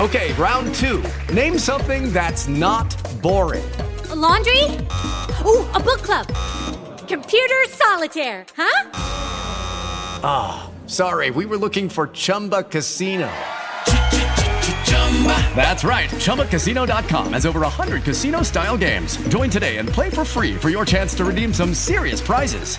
Okay, round two. Name something that's not boring. A laundry? Ooh, a book club. Computer solitaire, huh? Ah, sorry, we were looking for Chumba Casino. That's right, ChumbaCasino.com has over 100 casino-style games. Join today and play for free for your chance to redeem some serious prizes.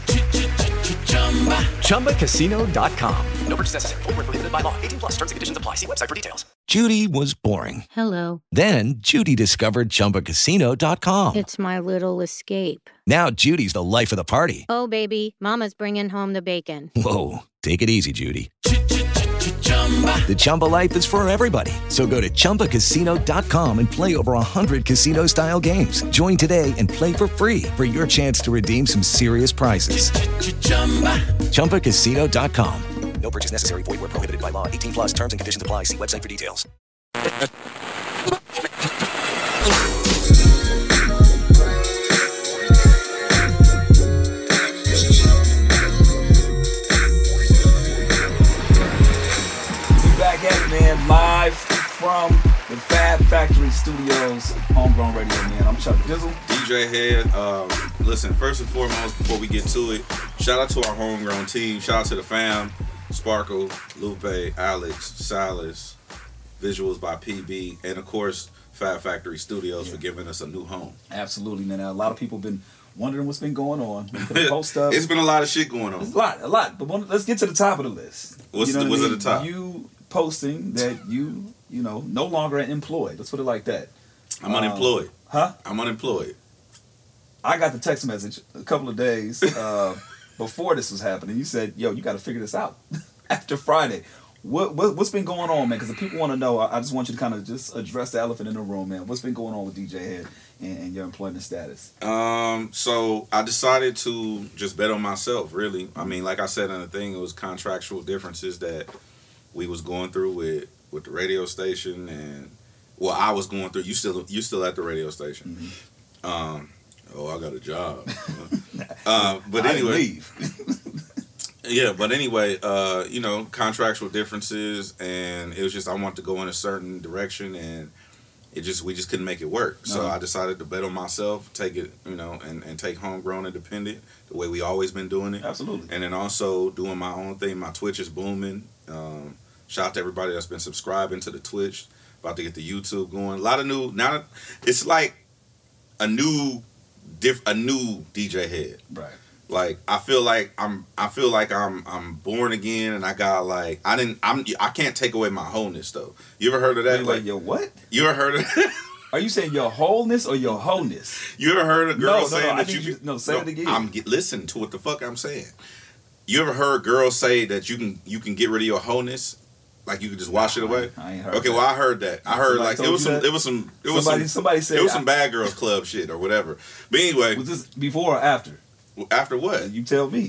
ChumbaCasino.com. No purchase necessary. Void where prohibited by law. 18 plus terms and conditions apply. See website for details. Judy was boring. Hello. Then Judy discovered ChumbaCasino.com. It's my little escape. Now Judy's the life of the party. Oh, baby, mama's bringing home the bacon. Whoa, take it easy, Judy. The Chumba life is for everybody. So go to ChumbaCasino.com and play over 100 casino-style games. Join today and play for free for your chance to redeem some serious prizes. ChumbaCasino.com. No purchase necessary. Void where prohibited by law. 18 plus terms and conditions apply. See website for details. Back at it, man, live from the Fab Factory Studios, Homegrown Radio, man. I'm Chuck Dizzle. DJ Head. Listen, first and foremost, before we get to it, shout out to our homegrown team. Shout out to the fam, Sparkle, Lupe, Alex, Silas, visuals by PB, and of course, Fab Factory Studios for giving us a new home. Absolutely, man. A lot of people have been wondering what's been going on. We put a post up. It's been a lot of shit going on. It's a lot. But let's get to the top of the list. What's at the top? You posting that you no longer employed. Let's put it like that. I'm unemployed. Huh? I'm unemployed. I got the text message a couple of days before this was happening. You said, "Yo, you got to figure this out after Friday." What's been going on, man? Because the people want to know. I just want you to kind of just address the elephant in the room, man. What's been going on with DJ Head and your employment status? So I decided to just bet on myself, really. I mean, like I said in the thing, it was contractual differences that we was going through with the radio station, and I was going through. You still at the radio station. Mm-hmm. I got a job. But anyway, leave. Yeah, but anyway, contractual differences, and it was just I wanted to go in a certain direction, and we just couldn't make it work. So I decided to bet on myself, take it, and take Homegrown Independent the way we always been doing it. Absolutely. And then also doing my own thing. My Twitch is booming. Shout out to everybody that's been subscribing to the Twitch. About to get the YouTube going. A lot of new. Now it's like a new DJ Head. Right. Like I feel like I'm born again, and I got like I can't take away my wholeness though. You ever heard of that? You're like your what? You ever heard of that? Are you saying your wholeness or your wholeness? You ever heard a girl saying that say it again. Listen to what the fuck I'm saying. You ever heard girls say that you can get rid of your wholeness? Like you could just wash it away. I ain't heard. Okay, well I heard that. I heard like somebody said it was some bad girls club shit or whatever. But anyway, was this before or after? After what? You tell me.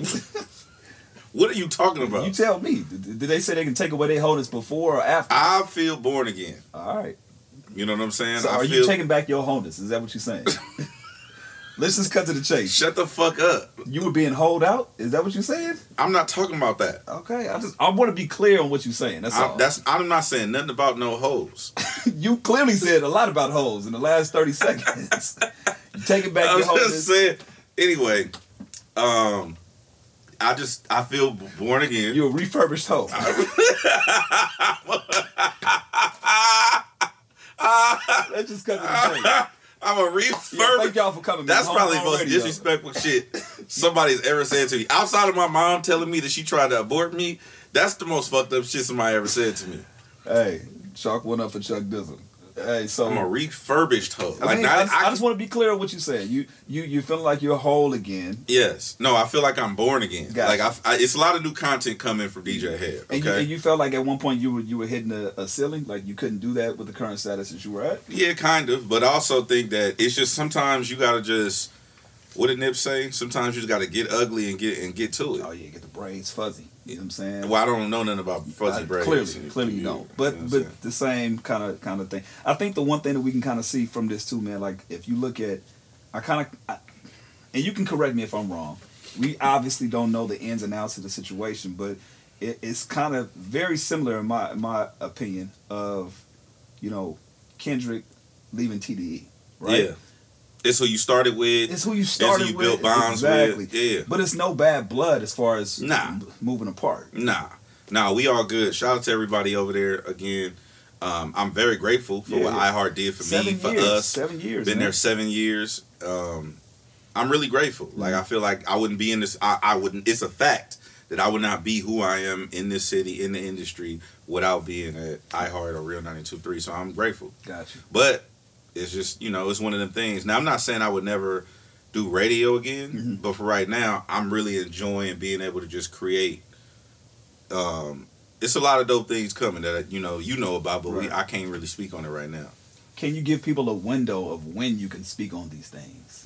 What are you talking about? You tell me. Did they say they can take away their wholeness before or after? I feel born again. All right. You know what I'm saying? So are you taking back your wholeness? Is that what you're saying? Let's just cut to the chase. Shut the fuck up. You were being holed out? Is that what you're saying? I'm not talking about that. Okay. I want to be clear on what you're saying. That's all. I'm not saying nothing about no hoes. You clearly said a lot about hoes in the last 30 seconds. You taking back your wholeness. Just saying. Anyway, I feel born again. You're a refurbished hoe. Let's just cut to the chase. I'm a refurbished. Yeah, thank y'all for coming. That's probably the most disrespectful shit somebody's ever said to me. Outside of my mom telling me that she tried to abort me, that's the most fucked up shit somebody ever said to me. Hey, chalk one up for Chuck Dizzle. Hey, so I'm a refurbished hoe. I just want to be clear on what you're saying. You feeling like you're whole again? Yes. No, I feel like I'm born again. Gotcha. Like it's a lot of new content coming from DJ Head. Okay. And you felt like at one point you were hitting a ceiling, like you couldn't do that with the current status that you were at. Yeah, kind of. But I also think that it's just sometimes you gotta just. What did Nip say? Sometimes you just gotta get ugly and get to it. Oh yeah, get the braids fuzzy. You know what I'm saying? Well, I don't know nothing about fuzzy braids. Clearly you don't. But the same kind of thing. I think the one thing that we can kind of see from this too, man, like if you look at, and you can correct me if I'm wrong. We obviously don't know the ins and outs of the situation, but it's kind of very similar in my opinion of Kendrick leaving TDE, right? Yeah. It's who you started with. It's who you started it's who you with. built bonds exactly. with. Yeah. But it's no bad blood as far as moving apart. Nah, we all good. Shout out to everybody over there again. I'm very grateful for what iHeart did for me, for us. 7 years. Been there 7 years. I'm really grateful. Like, I feel like I wouldn't be in this. I wouldn't. It's a fact that I would not be who I am in this city, in the industry, without being at iHeart or Real 92.3. So I'm grateful. Gotcha. But it's just, it's one of them things. Now, I'm not saying I would never do radio again, but for right now, I'm really enjoying being able to just create. It's a lot of dope things coming that you know about, but I can't really speak on it right now. Can you give people a window of when you can speak on these things?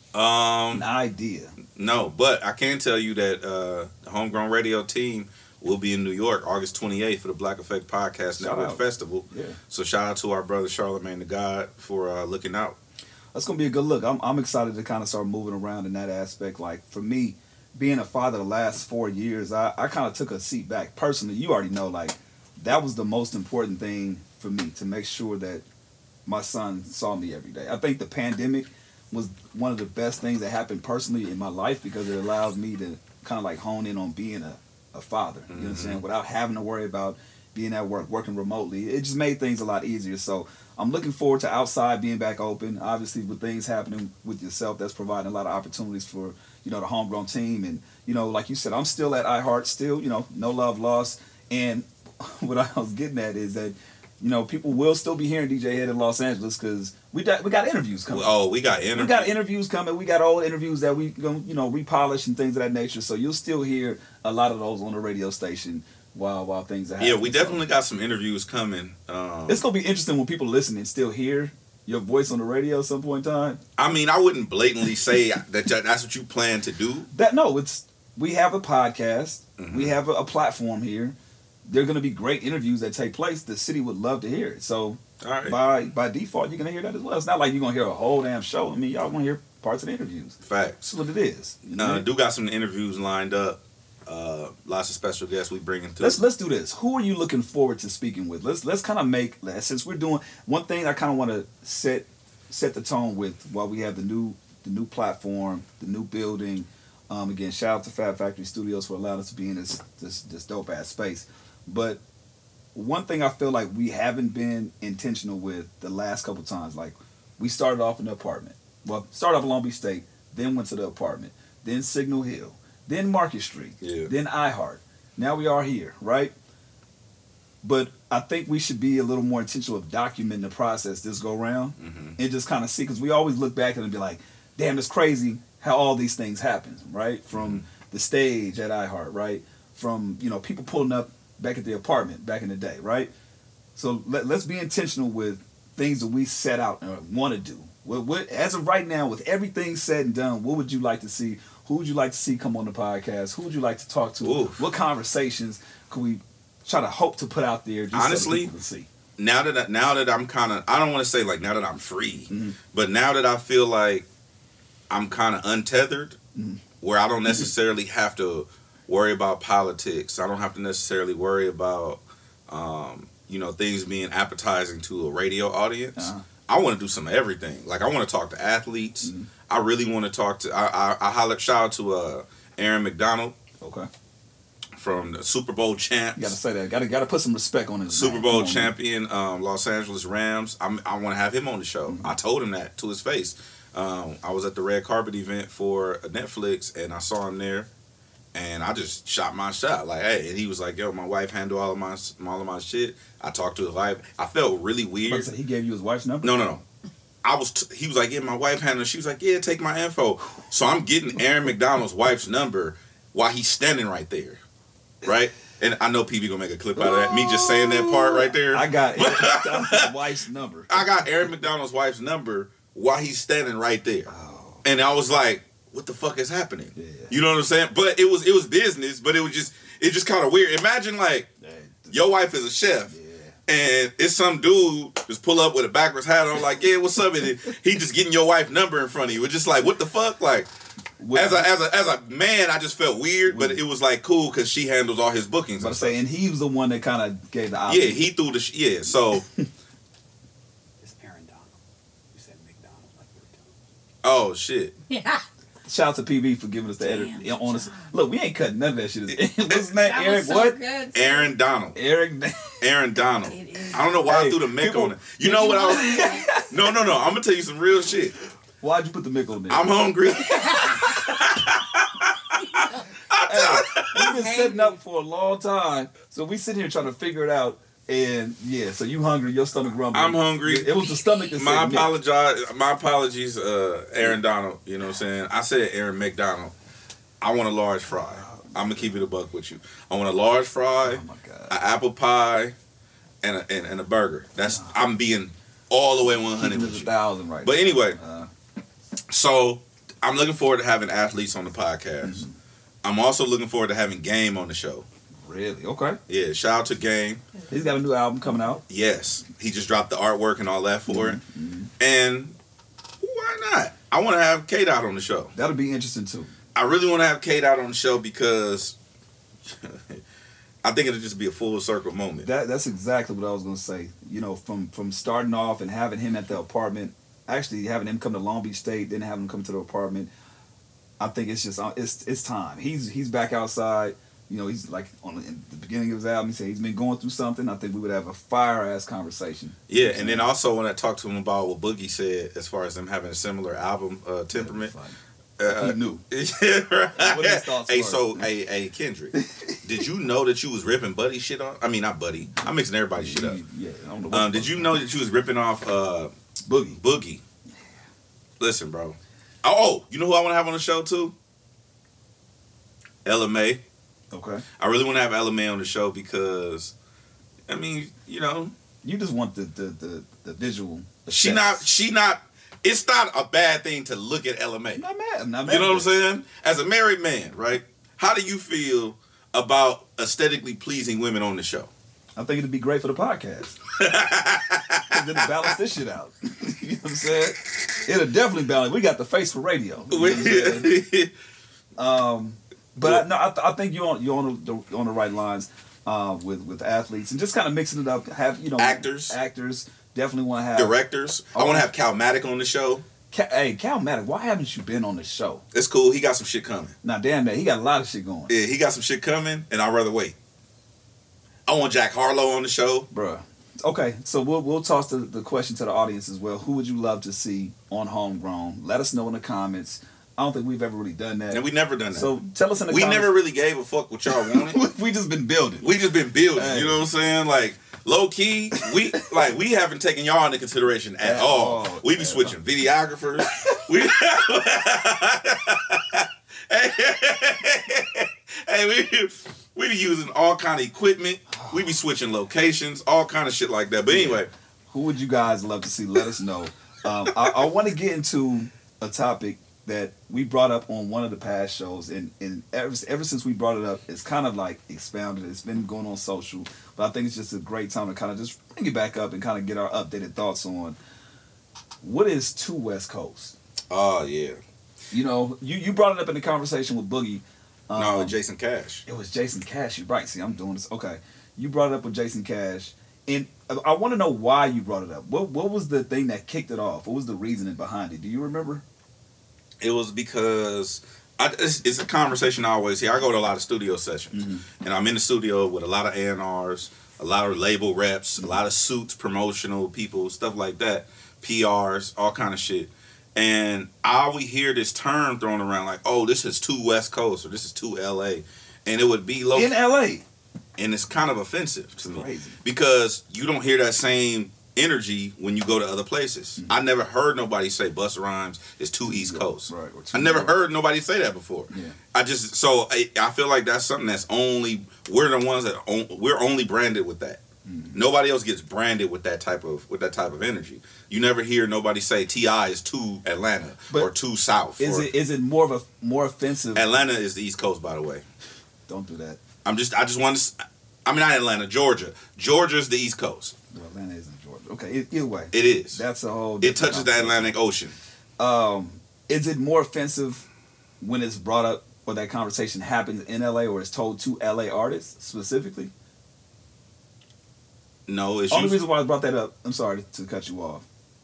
An idea. No, but I can tell you that the Homegrown Radio team will be in New York August 28th for the Black Effect Podcast Network Festival. Yeah. So shout out to our brother Charlamagne the God for looking out. That's going to be a good look. I'm excited to kind of start moving around in that aspect. Like, for me, being a father the last 4 years, I kind of took a seat back. Personally, you already know, like, that was the most important thing for me, to make sure that my son saw me every day. I think the pandemic was one of the best things that happened personally in my life, because it allowed me to kind of like hone in on being a father, you know what I'm saying, without having to worry about being at work, working remotely. It just made things a lot easier. So I'm looking forward to outside being back open. Obviously, with things happening with yourself, that's providing a lot of opportunities for, the Homegrown team. And, like you said, I'm still at iHeart, still, no love lost. And what I was getting at is that, people will still be hearing DJ Head in Los Angeles, because we got interviews coming. Oh, we got interviews. We got interviews coming. We got old interviews that we going repolish and things of that nature. So you'll still hear a lot of those on the radio station while things are happening. Yeah, we definitely got some interviews coming. It's gonna be interesting when people listen and still hear your voice on the radio at some point in time. I mean, I wouldn't blatantly say that that's what you plan to do. We have a podcast. Mm-hmm. We have a platform here. There are going to be great interviews that take place. The city would love to hear it. So by default, you're going to hear that as well. It's not like you're going to hear a whole damn show. I mean, y'all going to hear parts of the interviews. Facts. That's what it is. Do got some interviews lined up. Lots of special guests we bringing through. Let's do this. Who are you looking forward to speaking with? Let's kind of make, since we're doing one thing, I kind of want to set the tone with while we have the new platform, the new building. Again, shout out to Fab Factory Studios for allowing us to be in this dope ass space. But one thing I feel like we haven't been intentional with the last couple times, like we started off in the apartment. Well, started off in Long Beach State, then went to the apartment, then Signal Hill, then Market Street, then iHeart. Now we are here, right? But I think we should be a little more intentional of documenting the process this go around, and just kind of see, because we always look back and be like, damn, it's crazy how all these things happen, right? From the stage at iHeart, right? From, people pulling up back at the apartment back in the day, right? So let's be intentional with things that we set out and want to do. What, as of right now, with everything said and done, what would you like to see? Who would you like to see come on the podcast? Who would you like to talk to? Oof. What conversations could we try to hope to put out there? Just honestly, so people can see? Now that I'm kind of, I don't want to say like now that I'm free, but now that I feel like I'm kind of untethered, where I don't necessarily have to worry about politics. I don't have to necessarily worry about, things being appetizing to a radio audience. I want to do some of everything. Like, I want to talk to athletes. I really want to talk to, I shout out to Aaron McDonald. Okay. From the Super Bowl champs. You got to say that. Got to put some respect on his Super Bowl champion, Los Angeles Rams. I want to have him on the show. I told him that to his face. I was at the red carpet event for Netflix, and I saw him there. And I just shot my shot, like, hey, and he was like, yo, my wife handled all of my shit. I talked to his wife. I felt really weird. He gave you his wife's number? No. He was like, yeah, my wife handled it. She was like, yeah, take my info. So I'm getting Aaron McDonald's wife's number while he's standing right there, right? And I know PB gonna make a clip out of that. Me just saying that part right there. I got Aaron McDonald's wife's number. I got Aaron McDonald's wife's number while he's standing right there. Oh. And I was like, what the fuck is happening? Yeah. You know what I'm saying? But it was business, but it just kind of weird. Imagine like your wife is a chef, and it's some dude just pull up with a backwards hat on, like, yeah, what's up? And he just getting your wife's number in front of you. It's just like, what the fuck? Like, as a man, I just felt weird, but it was like cool because she handles all his bookings. And he was the one that kind of gave the option. Yeah, he threw the so. Oh shit. Yeah. Shout out to PB for giving us the edit on us. Look, we ain't cutting none of that shit. What's his name? That Eric was so what? good. Aaron Donald. Eric. Aaron Donald. It is. I don't know why I Hey, threw the mic people- on it. You know what I was... No. I'm going to tell you some real shit. Why'd you put the mick on there? I'm hungry. We've been setting up for a long time, so we sit here trying to figure it out. And yeah, so you hungry? Your stomach rumbling. I'm hungry. It was the stomach that My said mick. My apologies, Aaron Donald. You know what I'm saying? I said Aaron McDonald. I want a large fry. I'm gonna keep it a buck with you. I want a large fry, Oh my God. an apple pie, and a burger. I'm being all the way 100 Keeping it with you. 1,000 right But now. anyway, so I'm looking forward to having athletes on the podcast. Mm-hmm. I'm also looking forward to having Game on the show. Really? Okay. Yeah, shout out to Game. He's got a new album coming out. Yes, he just dropped the artwork and all that for it. Mm-hmm. And why not? I want to have Kate out on the show. That'll be interesting too. I really want to have Kate out on the show because I think it'll just be a full circle moment. That's exactly what I was gonna say. You know, from starting off and having him at the apartment, actually having him come to Long Beach State, then having him come to the apartment. I think it's just it's time. He's back outside. You know, he's like in the beginning of his album. He said he's been going through something. I think we would have a fire ass conversation. Yeah, and then also when I talked to him about what Boogie said as far as them having a similar album temperament. He knew. Yeah, right. What his thoughts Hey, were. so, hey, Kendrick, did you know that you was ripping Buddy shit off? I mean, not Buddy. I'm mixing everybody's shit up. Yeah, I don't know what Did you know that you was ripping off Boogie? Boogie? Listen, bro. Oh, you know who I want to have on the show too? Ella May. Okay. I really want to have Ella May on the show because, I mean, you know, You just want the visual. she effects. not. It's not a bad thing to look at Ella May. I'm not mad. I'm not mad. You know what I'm at it. saying? As a married man, right? How do you feel about aesthetically pleasing women on the show? I think it'd be great for the podcast. 'Cause it'll balance this shit out. You know what I'm saying? It'll definitely balance. We got the face for radio. You know what I'm saying? But I think you're on the right lines with athletes and just kind of mixing it up. Have actors definitely want to have Directors. I want to have Calmatic on the show. Hey, Calmatic, why haven't you been on the show? It's cool. He got some shit coming. Now, damn that, he got a lot of shit going. Yeah, he got some shit coming, and I'd rather wait. I want Jack Harlow on the show. Bruh. Okay, so we'll toss the question to the audience as well. Who would you love to see on Homegrown? Let us know in the comments. I don't think we've ever really done that. And we never done that. So tell us in the we comments. never really gave a fuck what y'all wanted. We just been building. We just been building. Hey. You know what I'm saying? Like low key, we haven't taken y'all into consideration at all. We be switching videographers. We be using all kind of equipment. We be switching locations, all kind of shit like that. But anyway, Who would you guys love to see? Let us know. I want to get into a topic that we brought up on one of the past shows, and ever since we brought it up, it's kind of like expounded. It's been going on social, but I think it's just a great time to kind of just bring it back up and kind of get our updated thoughts on what is two West Coast. oh yeah, You know, you brought it up in the conversation with Boogie. no, Jason Cash. It was Jason Cash. You're right. See, I'm doing this. Okay. You brought it up with Jason Cash. And I want to know why you brought it up. What was the thing that kicked it off? What was the reasoning behind it? Do you remember? It was because it's a conversation I always hear. I go to a lot of studio sessions, and I'm in the studio with a lot of A&Rs, a lot of label reps, a lot of suits, promotional people, stuff like that, PRs, all kind of shit. And I always hear this term thrown around like, oh, this is too West Coast or this is too LA. And it would be low. In LA. And it's kind of offensive to me. Crazy. Because you don't hear that same energy when you go to other places. I never heard nobody say Busta Rhymes is too East Coast. Right. I never heard nobody say that before. Yeah. I feel like that's something that's we're the ones that we're only branded with that. Nobody else gets branded with that type of energy. You never hear nobody say T.I. is too Atlanta or too South. Is it more offensive? Atlanta is the East Coast, by the way. Don't do that. I just want to. I mean, not Atlanta, Georgia. Georgia's the East Coast. Well, Atlanta isn't Georgia. Okay, either way. It is. That's a whole. It touches the Atlantic Ocean. Is it more offensive when it's brought up or that conversation happens in LA or it's told to LA artists specifically? No, it's Only reason why I brought that up, I'm sorry to cut you off,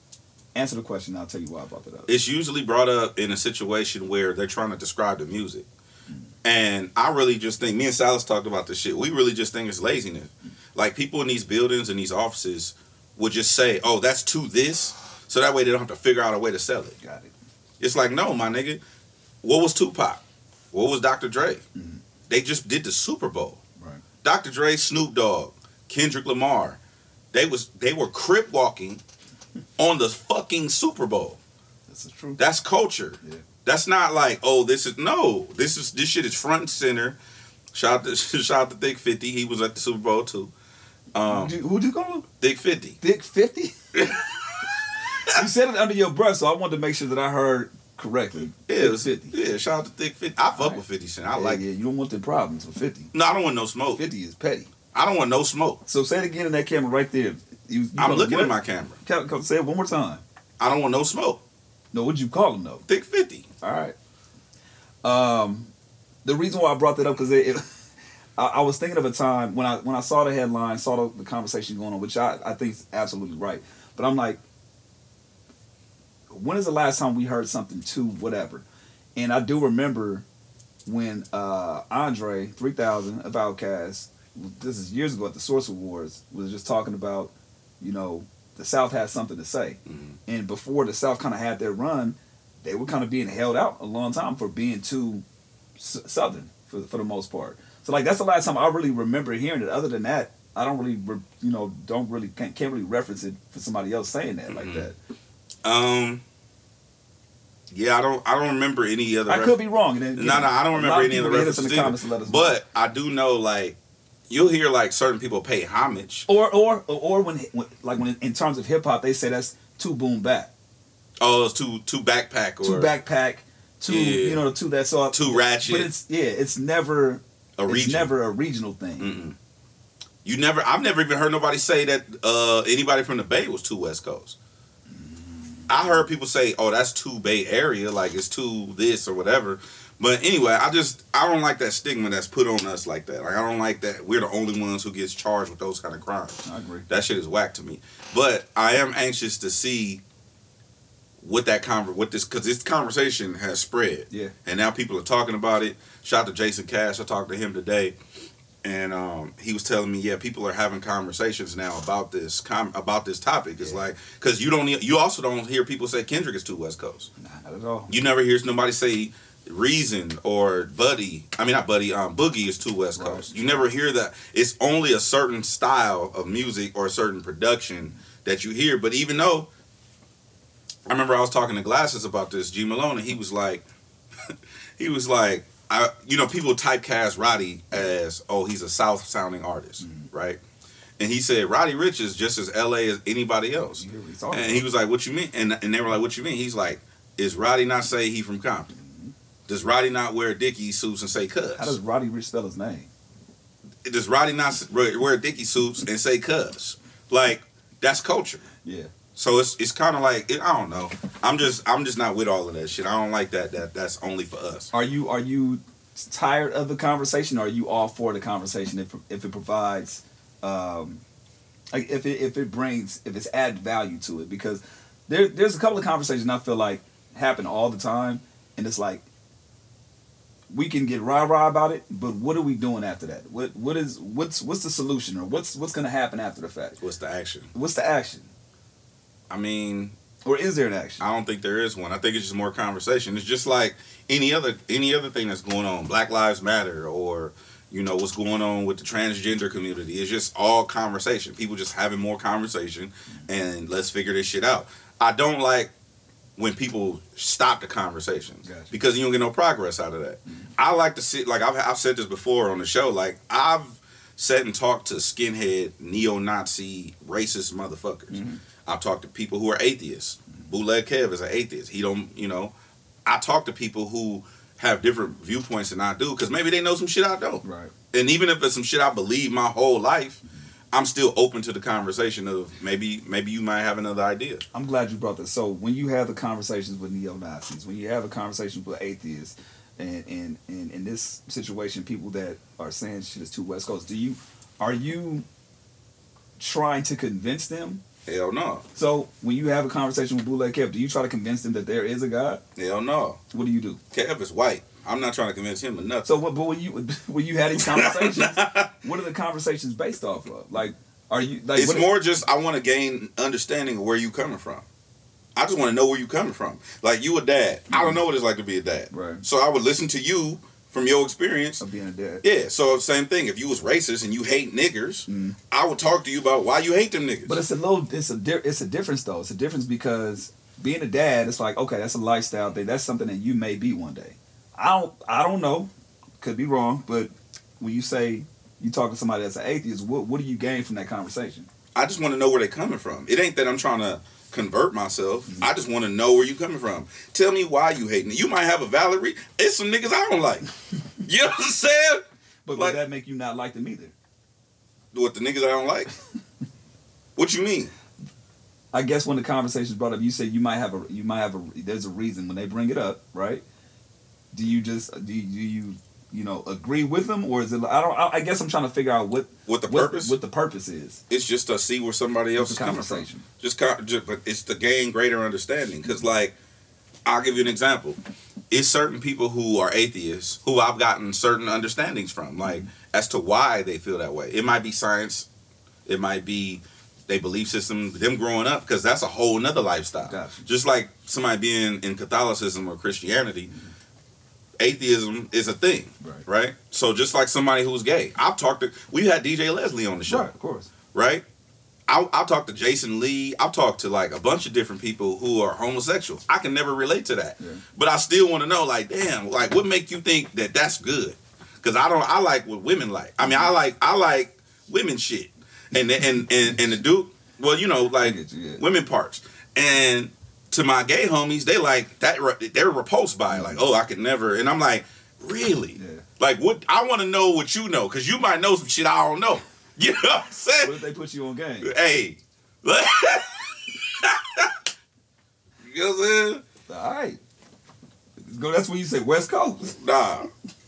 Answer the question, and I'll tell you why I brought that up. It's usually brought up in a situation where they're trying to describe the music. And I really just think, me and Silas talked about this shit, we really just think it's laziness. Like, people in these buildings and these offices would just say, oh, that's to this, so that way they don't have to figure out a way to sell it. Got it. It's like, no, my nigga, what was Tupac? What was Dr. Dre? Mm-hmm. They just did the Super Bowl. Right. Dr. Dre, Snoop Dogg, Kendrick Lamar, they were crip walking on the fucking Super Bowl. That's the truth. That's culture. Yeah. That's not like, oh, this shit is front and center. Shout out to Thick 50. He was at the Super Bowl too. Who'd you call him? Thick 50. Thick 50? You said it under your breath, so I wanted to make sure that I heard correctly. Yeah, Thick 50. Yeah, shout out to Thick 50. I fuck with 50 Cent. I like it. Yeah, you don't want the problems with 50. No, I don't want no smoke. 50 is petty. I don't want no smoke. So say it again in that camera right there. I'm looking at my camera. Say it one more time. I don't want no smoke. No, what'd you call him though? Thick 50. All right. The reason why I brought that up because I was thinking of a time when I saw the headline, saw the conversation going on, which I think is absolutely right. But I'm like, when is the last time we heard something to whatever? And I do remember when Andre 3000 of Outkast, this is years ago at the Source Awards, was just talking about, you know, the South has something to say. Mm-hmm. And before the South kind of had their run, they were kind of being held out a long time for being too Southern for the most part. So like that's the last time I really remember hearing it. Other than that, I don't really, can't really reference it for somebody else saying that like that. Yeah, I don't remember any other. I could be wrong. No, I don't remember any other references in the comments to let us know. But I do know, like, you'll hear like certain people pay homage, or when in terms of hip hop, they say that's too boom bap. Oh, it's too backpack or too backpack. To that sort. Too ratchet. But it's never a regional thing. Mm-mm. I've never even heard nobody say that anybody from the Bay was too West Coast. I heard people say, "Oh, that's too Bay Area, like it's too this or whatever." But anyway, I don't like that stigma that's put on us like that. Like I don't like that we're the only ones who gets charged with those kind of crimes. I agree. That shit is whack to me. But I am anxious to see what this because this conversation has spread. Yeah. And now people are talking about it. Shout out to Jason Cash. I talked to him today. And he was telling me, people are having conversations now about this topic. It's like because you also don't hear people say Kendrick is too West Coast. Nah, not at all. You never hear nobody say Reason or Boogie is too West Coast. Right. You never hear that. It's only a certain style of music or a certain production that you hear. But even though I remember I was talking to Glasses about this, G Malone, and he was like. People typecast Roddy as, oh, he's a South-sounding artist, right? And he said, Roddy Ricch is just as L.A. as anybody else. And he was like, what you mean? And they were like, what you mean? He's like, is Roddy not say he from Compton? Does Roddy not wear Dickie suits and say cuz? How does Roddy Ricch spell his name? Does Roddy not wear Dickie suits and say cuz? Like, that's culture. Yeah. So it's kind of like I don't know. I'm just not with all of that shit. I don't like that. That's only for us. Are you tired of the conversation? Or are you all for the conversation if it provides, if it's added value to it? Because there's a couple of conversations I feel like happen all the time, and it's like we can get rah-rah about it, but what are we doing after that? What's the solution, or what's going to happen after the fact? What's the action? What's the action? I mean, or is there an action? I don't think there is one. I think it's just more conversation. It's just like any other thing that's going on. Black Lives Matter, or what's going on with the transgender community. It's just all conversation. People just having more conversation, and let's figure this shit out. I don't like when people stop the conversations because you don't get no progress out of that. Mm-hmm. I like to sit like I've said this before on the show. Like I've sat and talked to skinhead, neo-Nazi, racist motherfuckers. Mm-hmm. I've talked to people who are atheists. Bootleg Kev is an atheist. He don't, I talk to people who have different viewpoints than I do because maybe they know some shit I don't. Right. And even if it's some shit I believe my whole life, I'm still open to the conversation of maybe you might have another idea. I'm glad you brought this. So when you have the conversations with neo-Nazis, when you have the conversations with atheists, and in this situation, people that are saying shit is too West Coast, are you trying to convince them Hell no. So when you have a conversation with Bootleg Kev, do you try to convince them that there is a God? Hell no. What do you do? Kev is white. I'm not trying to convince him of nothing. So, but when you had these conversations, what are the conversations based off of? Like, are you like? It's more just I want to gain understanding of where you coming from. I just want to know where you coming from. Like, you a dad. I don't know what it's like to be a dad. Right. So I would listen to you from your experience Of being a dad. Yeah. So same thing. If you was racist and you hate niggers, I would talk to you about why you hate them niggas. But it's a difference though. It's a difference because being a dad, it's like, okay, that's a lifestyle thing. That's something that you may be one day. I don't know. Could be wrong, but when you say you talk to somebody that's an atheist, what do you gain from that conversation? I just want to know where they're coming from. It ain't that I'm trying to convert myself. I just want to know where you coming from. Tell me why you hating it. You might have a valid reason. It's some niggas I don't like. You know what I'm saying? But like, would that make you not like them either? What, the niggas I don't like? What you mean? I guess when the conversation's brought up, you say you might have a there's a reason when they bring it up, right? Do you agree with them, or is it? I guess I'm trying to figure out what the purpose is. It's just to see where somebody else is coming from. But it's to gain greater understanding. Because, like, I'll give you an example. It's certain people who are atheists who I've gotten certain understandings from, like, as to why they feel that way. It might be science. It might be their belief system, them growing up, because that's a whole nother lifestyle. Gotcha. Just like somebody being in Catholicism or Christianity, atheism is a thing, right? So just like somebody who's gay, we had DJ Leslie on the show, right? Of course, right? I'll talk to Jason Lee. I'll talk to like a bunch of different people who are homosexual. I can never relate to that, but I still want to know, like, damn, like, what make you think that that's good? Because I like what women like. I mean, I like women shit, and the dude, well, you know, like women parts, and to my gay homies, they like that. They're repulsed by it. Like, oh, I could never. And I'm like, really? Yeah. Like, what? I want to know what you know, because you might know some shit I don't know. You know what I'm saying? What if they put you on game? Hey. You know what I'm saying? All right. That's when you say West Coast. Nah.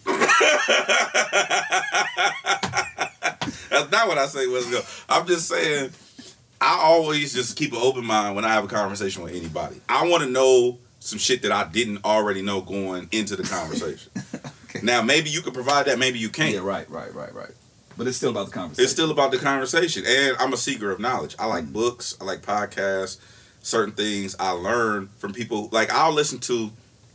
That's not what I say, West Coast. I'm just saying, I always just keep an open mind when I have a conversation with anybody. I want to know some shit that I didn't already know going into the conversation. Okay. Now, maybe you can provide that, maybe you can't. Yeah, right. But it's still about the conversation. It's still about the conversation. And I'm a seeker of knowledge. I like books. I like podcasts. Certain things I learn from people. Like, I'll listen to,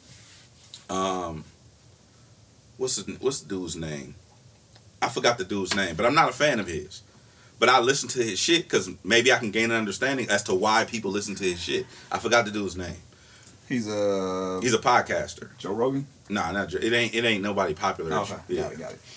what's the dude's name? I forgot the dude's name, but I'm not a fan of his. But I listen to his shit because maybe I can gain an understanding as to why people listen to his shit. I forgot the dude's name. He's a podcaster. Joe Rogan? Nah, not Joe. It ain't nobody popular. Okay, yeah. Got it.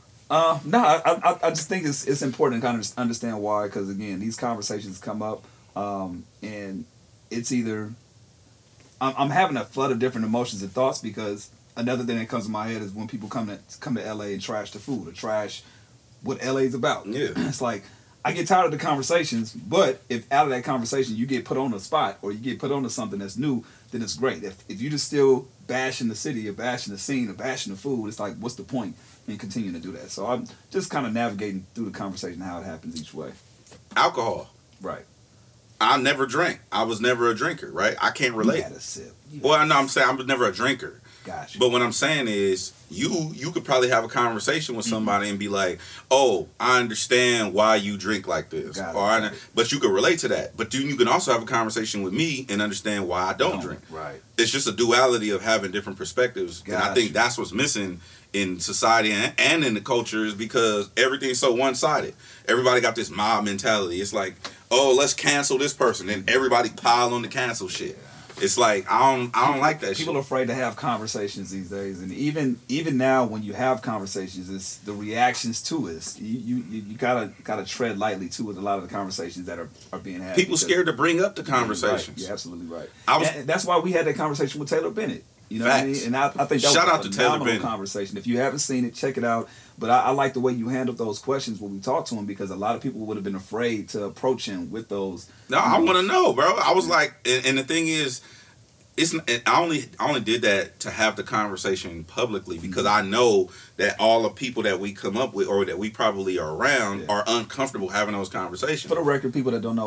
I just think it's important to kind of understand why, because again, these conversations come up, and it's either I'm having a flood of different emotions and thoughts, because another thing that comes to my head is when people come to LA and trash the food or trash what LA is about. Yeah. It's like, I get tired of the conversations, but if out of that conversation you get put on a spot or you get put onto something that's new, then it's great. If you just still bashing the city or bashing the scene or bashing the food, it's like, what's the point in continuing to do that? So I'm just kind of navigating through the conversation, how it happens each way. Alcohol. Right. I never drank. I was never a drinker, right? I can't relate. You had a sip. Well, no, I'm saying I was never a drinker. Gotcha. But what I'm saying is, you could probably have a conversation with somebody and be like, "Oh, I understand why you drink like this," but you could relate to that. But then you can also have a conversation with me and understand why I don't drink. Right. It's just a duality of having different perspectives, and I think that's what's missing in society and in the culture, is because everything's so one-sided. Everybody got this mob mentality. It's like, oh, let's cancel this person, and everybody pile on the cancel shit. It's like, I don't like that shit. People are afraid to have conversations these days, and even now when you have conversations, it's the reactions to it. You gotta tread lightly too with a lot of the conversations that are being had. People scared to bring up the conversations. Right. You're absolutely right. And that's why we had that conversation with Taylor Bennett. You know what I mean? And I think that was a phenomenal conversation. If you haven't seen it, check it out. But I like the way you handled those questions when we talked to him, because a lot of people would have been afraid to approach him with those. No, I want to know, bro. I was like, and the thing is, I only did that to have the conversation publicly, because I know that all the people that we come up with or that we probably are around are uncomfortable having those conversations. For the record, people that don't know,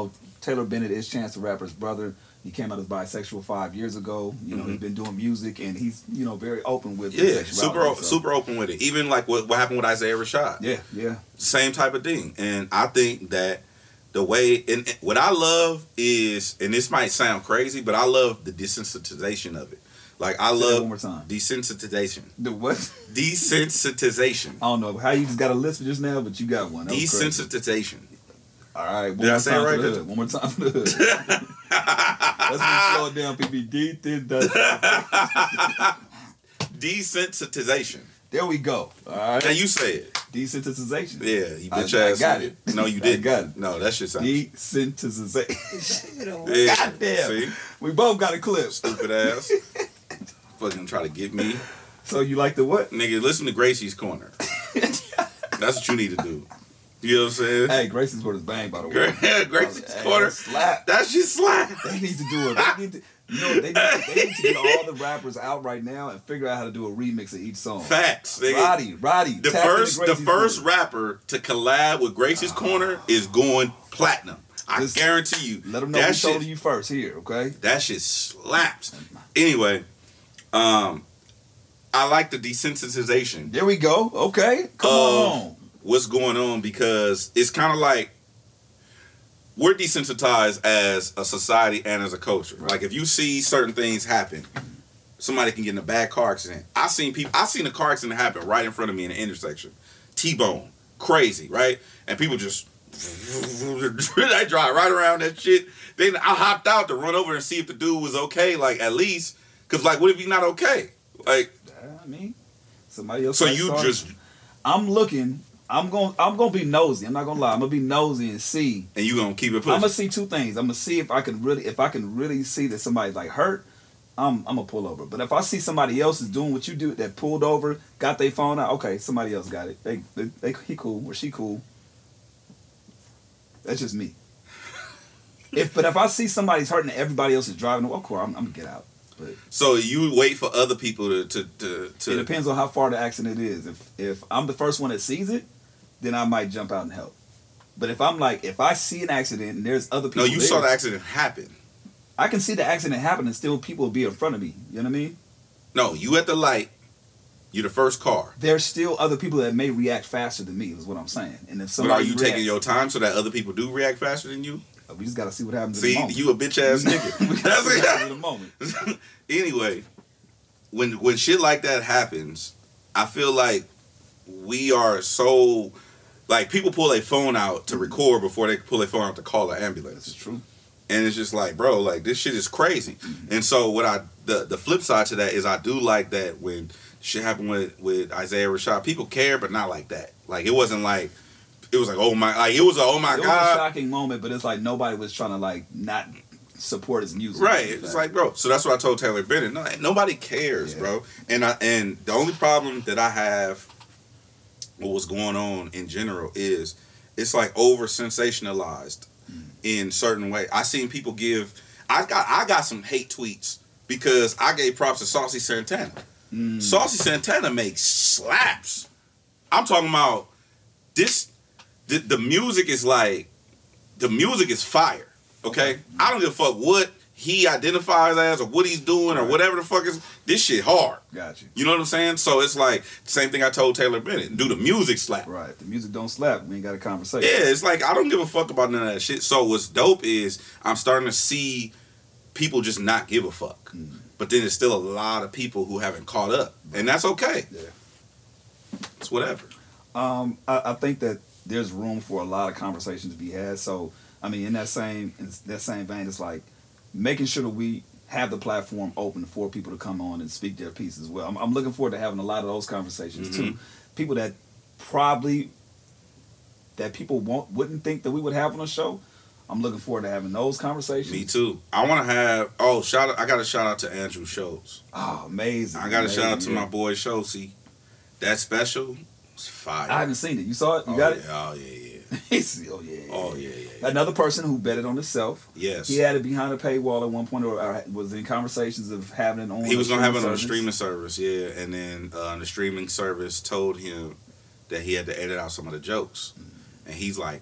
Taylor Bennett is Chance the Rapper's brother. He came out as bisexual 5 years ago. You know, he's been doing music, and he's, you know, very open with his sexuality. super open with it. Even like what happened with Isaiah Rashad. Yeah. Same type of thing. And I think that the way, and what I love is, and this might sound crazy, but I love the desensitization of it. Like, I love one more time. Desensitization. The what? Desensitization. I don't know how you just got a list just now, but you got one. Desensitization. All right. Did I say it right? One more time for the hood. Let's slow it down, PB. Desensitization. There we go. All right. Now you say it. Desensitization. Yeah, you bitch ass. I got it. No, you didn't. I got it. No, that shit sounds. Desensitization. Yeah. Goddamn. See? We both got a clip. Stupid ass. Fucking try to get me. So you like the what? Nigga, listen to Gracie's Corner. That's what you need to do. You know what I'm saying? Hey, Gracie's Corner is bang, by the way. Gracie's Corner. Slap. That shit slap. They need to do it. They need to get all the rappers out right now and figure out how to do a remix of each song. Facts. Roddy. The first rapper to collab with Gracie's Corner is going platinum. I guarantee you. Let them know who told you first here, okay? That shit slaps. Anyway, I like the desensitization. There we go. Okay. Come on. What's going on, because it's kind of like we're desensitized as a society and as a culture. Right. Like, if you see certain things happen, somebody can get in a bad car accident. I seen a car accident happen right in front of me in an intersection. T-bone. Crazy, right? And people just they drive right around that shit. Then I hopped out to run over and see if the dude was okay, like, at least, because, like, what if he's not okay? Like, I mean, somebody else. So you just, I'm looking. I'm gonna be nosy. I'm not gonna lie. I'm gonna be nosy and see. And you gonna keep it pushing. I'm gonna see two things. I'm gonna see if I can really see that somebody's like hurt. I'm gonna pull over. But if I see somebody else is doing what you do, that pulled over, got their phone out, okay, somebody else got it. He cool or she cool. That's just me. But if I see somebody's hurting and everybody else is driving, well, cool, I'm gonna get out. But so you wait for other people to. It depends on how far the accident is. If I'm the first one that sees it, then I might jump out and help. But if I see an accident and there's other people, no, you saw the accident happen. I can see the accident happen and still people will be in front of me. You know what I mean? No, you at the light. You're the first car. There's still other people that may react faster than me. Is what I'm saying. And if somebody, but are you taking your time so that other people do react faster than you? We just gotta see what happens. See, in the moment. you a bitch ass nigga. We gotta see what happens in the moment. Anyway, when shit like that happens, I feel like we are so. Like, people pull their phone out to record before they pull their phone out to call an ambulance. That's true. And it's just like, bro, like, this shit is crazy. Mm-hmm. And so the flip side to that is I do like that when shit happened with Isaiah Rashad, people care, but not like that. Like, it wasn't like, it was like, oh my, like, it was a, oh my God. It was a shocking moment, but it's like nobody was trying to, like, not support his music. Right. It's like, bro, so that's what I told Taylor Bennett. No, nobody cares, bro. And the only problem that I have what's going on in general is it's like over sensationalized in certain way. I seen people I got some hate tweets because I gave props to Saucy Santana. Saucy Santana makes slaps. I'm talking about the music is like, the music is fire. Okay? I don't give a fuck what he identifies as or what he's doing or whatever the fuck is. This shit hard. Got you. You know what I'm saying? So it's like the same thing I told Taylor Bennett. Do the music slap. Right. The music don't slap. We ain't got a conversation. Yeah, it's like I don't give a fuck about none of that shit. So what's dope is I'm starting to see people just not give a fuck. Mm-hmm. But then there's still a lot of people who haven't caught up. And that's okay. Yeah. It's whatever. I think that there's room for a lot of conversations to be had. So, I mean, in that same vein, it's like making sure that we have the platform open for people to come on and speak their piece as well. I'm looking forward to having a lot of those conversations too. People that people wouldn't think that we would have on a show. I'm looking forward to having those conversations. Me too. I want to have. I got a shout out to Andrew Schultz. Oh, amazing! I got a shout out to my boy Schultzy. That special was fire. I haven't seen it. You saw it? You got it? Oh yeah. Oh yeah. Another person who betted on himself. Yes. He had it behind a paywall at one point, or was in conversations of having it on. He was gonna have it on a streaming service, yeah. And then the streaming service told him that he had to edit out some of the jokes, and he's like,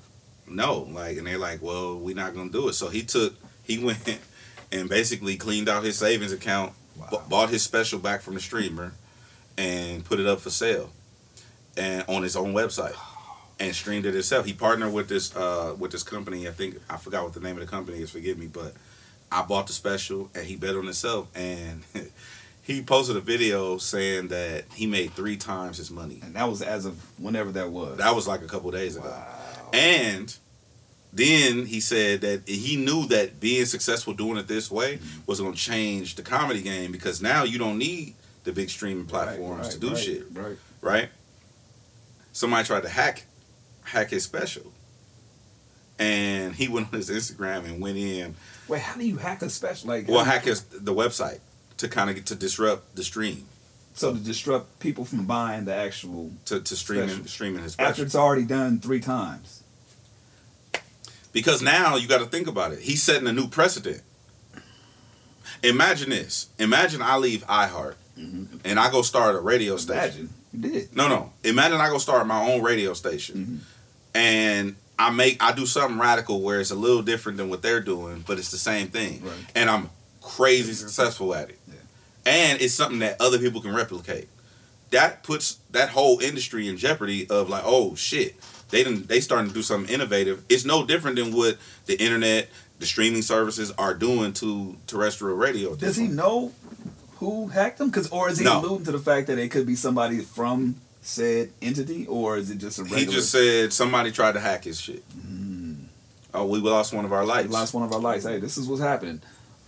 no, like, and they're like, well, we're not gonna do it. So he went and basically cleaned out his savings account, bought his special back from the streamer, and put it up for sale, and on his own website, and streamed it himself. He partnered with this company. I forgot what the name of the company is. Forgive me, but I bought the special, and he bet on himself, and he posted a video saying that he made 3 times his money. And that was as of whenever that was. That was like a couple of days ago. Wow. And then he said that he knew that being successful doing it this way was going to change the comedy game, because now you don't need the big streaming platforms to do shit. Right? Somebody tried to hack his special. And he went on his Instagram and went in. Wait, how do you hack a special? Hack the website to kind of to disrupt the stream. So to disrupt people from buying the actual to streaming his special. After it's already done 3 times. Because now you got to think about it. He's setting a new precedent. Imagine this. Imagine I leave iHeart and I go start a radio station. Imagine. You did. No. Imagine I go start my own radio station. And I do something radical where it's a little different than what they're doing, but it's the same thing. Right. And I'm crazy successful at it. Yeah. And it's something that other people can replicate. That puts that whole industry in jeopardy of like, oh shit. They starting to do something innovative. It's no different than what the internet, the streaming services are doing to terrestrial radio. Does he know who hacked him? Or is he alluding to the fact that it could be somebody from said entity, or is it just a regular? He just said somebody tried to hack his shit. Oh, we lost one of our lights. We lost one of our lights. Hey, this is what's happening.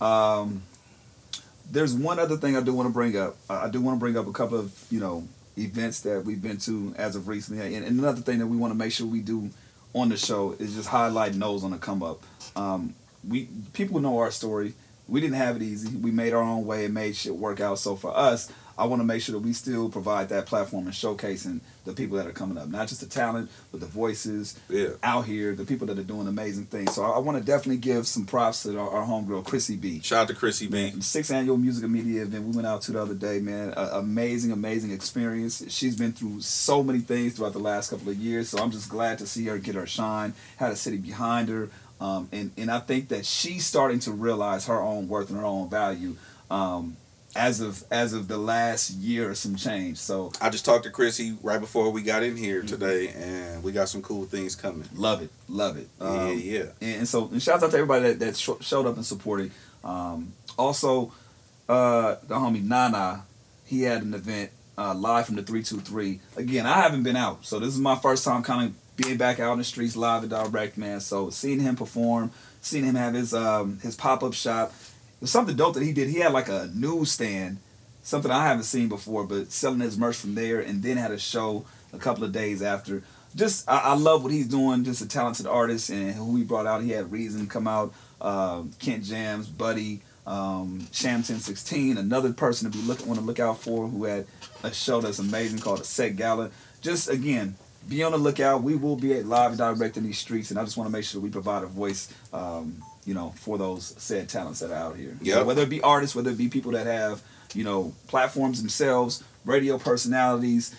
There's one other thing I do want to bring up. I do want to bring up a couple of, events that we've been to as of recently. And another thing that we want to make sure we do on the show is just highlight those on the come up. People know our story. We didn't have it easy. We made our own way and made shit work out. So for us, I want to make sure that we still provide that platform and showcasing the people that are coming up. Not just the talent, but the voices out here, the people that are doing amazing things. So I want to definitely give some props to our homegirl, Chrissy B. Shout out to Chrissy B. 6th annual music and media event we went out to the other day, man. Amazing experience. She's been through so many things throughout the last couple of years. So I'm just glad to see her get her shine, had a city behind her. And I think that she's starting to realize her own worth and her own value. As of the last year or some change. So I just talked to Chrissy right before we got in here today, and we got some cool things coming. Love it. Yeah. And shouts out to everybody that showed up and supported. Also, the homie Nana, he had an event live from the 323. Again, I haven't been out, so this is my first time kind of being back out in the streets live and direct, man. So seeing him perform, seeing him have his pop-up shop. There's something dope that he did. He had like a newsstand, something I haven't seen before, but selling his merch from there, and then had a show a couple of days after. Just, I love what he's doing, just a talented artist, and who he brought out. He had Reason come out, Kent Jams, Buddy, Sham 1016, another person to want to look out for, who had a show that's amazing called the Set Gala. Just, again, be on the lookout. We will be live and direct in these streets, and I just want to make sure we provide a voice for those said talents that are out here. Yep. Whether it be artists, whether it be people that have, platforms themselves, radio personalities,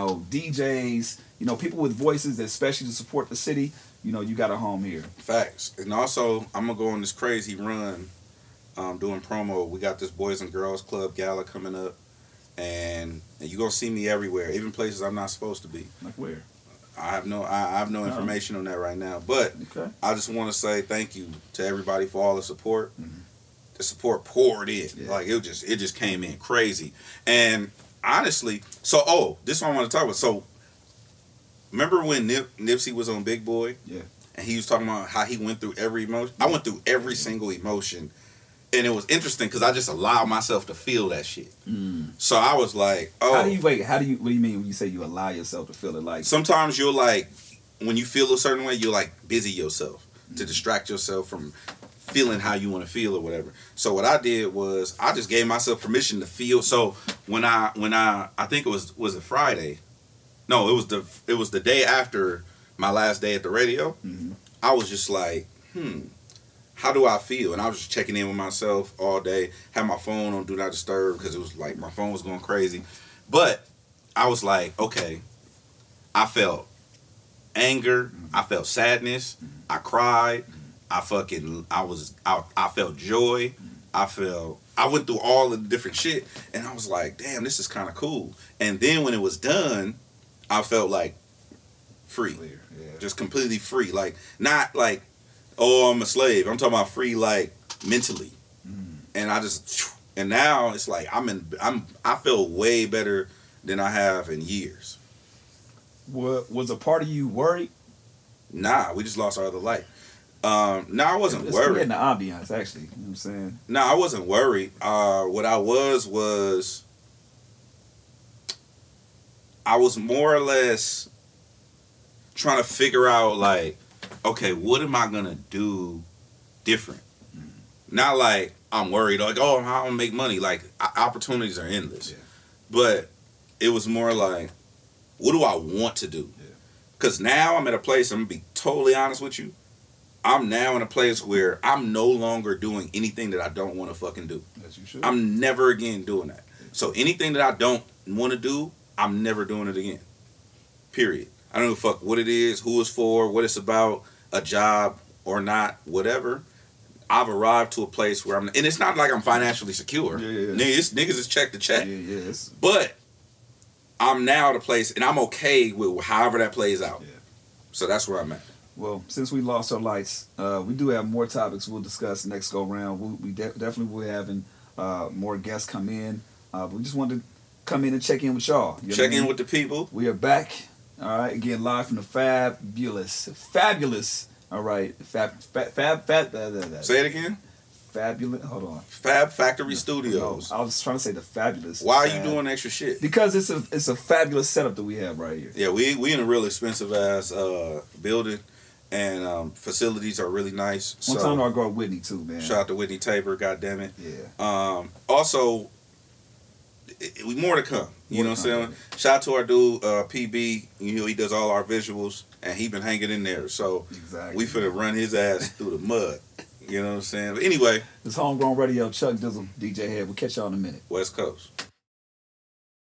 DJs, people with voices, especially to support the city, you got a home here. Facts. And also, I'm going to go on this crazy run doing promo. We got this Boys and Girls Club Gala coming up, and you're going to see me everywhere, even places I'm not supposed to be. Like where? I have no information on that right now, but I just want to say thank you to everybody for all the support. The support poured in, like it just came in crazy. And honestly, this is what I want to talk about. So, remember when Nipsey was on Big Boy? Yeah, and he was talking about how he went through every emotion. I went through every single emotion, and it was interesting because I just allowed myself to feel that shit. So I was like, what do you mean when you say you allow yourself to feel it? Like, sometimes you'll when you feel a certain way, you'll busy yourself to distract yourself from feeling how you want to feel or whatever. So what I did was I just gave myself permission to feel. So when I think it was a Friday. No, it was the day after my last day at the radio. I was just like, how do I feel? And I was just checking in with myself all day. Had my phone on Do Not Disturb because it was like my phone was going crazy. But I was like, okay, I felt anger. I felt sadness. I cried. I felt joy. I went through all of the different shit, and I was like, damn, this is kind of cool. And then when it was done, I felt like free. Yeah. Just completely free. Like, not like, oh, I'm a slave. I'm talking about free, like, mentally. And now it's like I feel way better than I have in years. Was a part of you worried? Nah, we just lost our other light. I wasn't It's worried. creating the ambiance, actually. You know what I'm saying? No, I wasn't worried. What I was I was more or less trying to figure out, like, okay, what am I gonna do different? Not like I'm worried, like, oh, how I'm gonna make money. Like, opportunities are endless. Yeah. But it was more like, what do I want to do? Because now I'm at a place, I'm gonna be totally honest with you, I'm now in a place where I'm no longer doing anything that I don't want to fucking do. As you should. I'm never again doing that. So anything that I don't want to do, I'm never doing it again. Period. I don't give a fuck what it is, who it's for, what it's about, a job or not, whatever. I've arrived to a place where and it's not like I'm financially secure. Yeah. Niggas is check to check. Yeah. But I'm now at a place, and I'm okay with however that plays out. Yeah. So that's where I'm at. Well, since we lost our lights, we do have more topics we'll discuss next go round. We definitely will be having more guests come in. But we just wanted to come in and check in with y'all. You know Check what I in mean? with the people. We are back. All right, again live from the fabulous. All right, Say it again. fabulous. Hold on. Fab Factory Studios. No, I was trying to say the fabulous. Why are you doing extra shit? Because it's a fabulous setup that we have right here. Yeah, we in a real expensive ass building, and facilities are really nice. One So, time to our girl Whitney too, man. shout out to Whitney Tabor, goddammit. Yeah. Also, we more to come. You know what I'm saying? Shout out to our dude PB. You know, he does all our visuals, and he been hanging in there. So Exactly. we finna run his ass through the mud. You know what I'm saying? But anyway, This homegrown radio, Chuck Dizzle, DJ Head. We'll catch y'all in a minute. West Coast.